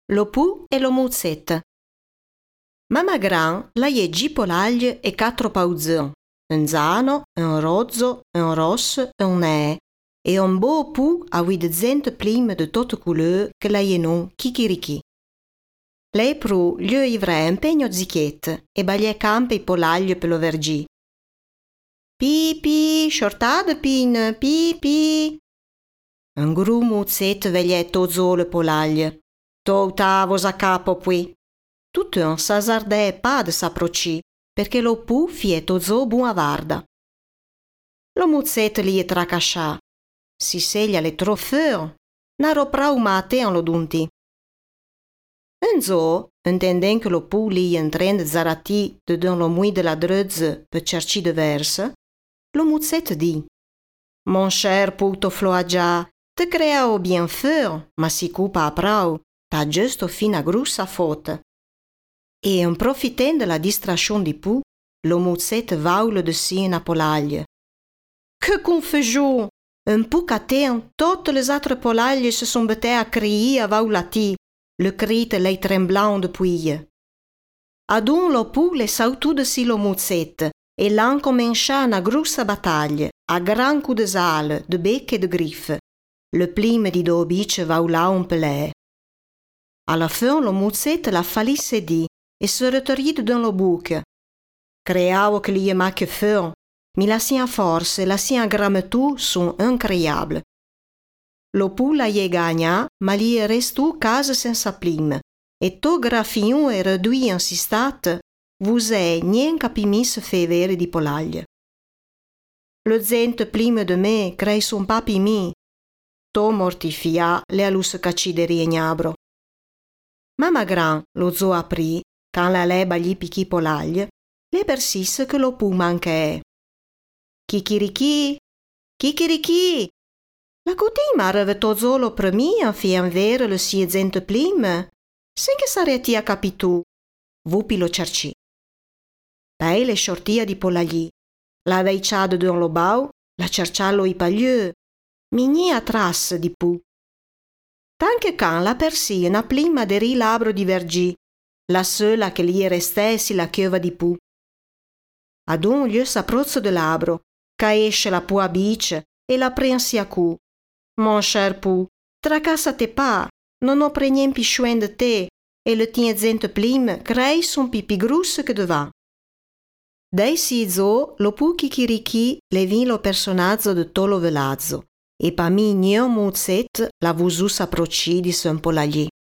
lo pu e lo muzzetta. Mamma Gran la je gi polaglie e 4 pauzon, un zano, un rozzo, un rosso e un nè, e un beau pu a 800 plim de tutte couleur che la je non chicchirichi. Lei pru gli ivre un pegno zicchiet e baglie campe i polaglie per lo vergì. Pipi, shortade pin, pipi. Un gru muzzet veglie tozo le polaglie. Toutavos a capo qui. Tutto s'azzardè pas de s'approcci, perché lo pu fie tozo buona varda. Lo muzzet li è tracascià. Si seglia le trofeur, n'aro prau mate an lo dunti. Un zo, intendent che lo pu li en tren de zarati de don lo mui de la drezze per cerci de verse, lo muzzet di: Mon cher puto floagia, te creao bien feur, ma si cupa a prau, t'ha giusto fin a grussa faute. E en profitant de la distraction di pu, lo muzzet vaule de si in a polaglie. Que confusion! Un pu caten, toutes les autres polaglie se sont bettées à crier à vaulati, le cri de lei tremblant de puie. Adun lo pu le sautu de si lo muzzet, e l'han comencià una grussa battaglia, a gran coup de sale, de bec e de griffe. Le plim di do bice vaulà un pelè. Alla fin lo muzzet la falisse di, e se retorrit dans lo buc. Creavo che li e macchie feur, mi la sien force e la sien grammetu son incroyable. Lo pu la je gagna, ma li e restu casa senza plim, e to grafion e redui insistat, vous è nien capimis fevere di polaglie. Le zent plim de me crei son papi mi, to mortifia le alus caccideri e gnabro. Mamma Gran lo zo aprì, can la leba gli picchi polaglie, le persisse che lo pu manche. Chicchirichi, chicchirichi! La cutima arreve tozolo per mi a fien vere le sie zente plim, sen che sareti a capitu. Vupi lo cerci. Pei le shortia di polagli, la veiciade d'un lo bau, la cerciallo i paglieu, migni a tras di pu. Tanche can la persi una plima de rilabro di vergì, la sola che li resté si la chiova di pu. Ad un lieu s'approzzo de labro, ca esce la pu a bice e la prensi a cu. Mon cher pu, tracassate pas, non ho prenien pisciuen de te, e le tien zente plim crei son pipi grusse che devant. Dei si zo, lo pu chicchirichi le vin lo personazzo de tolo velazzo, e pa mi nio muzzet la vusus approcci di son polagli.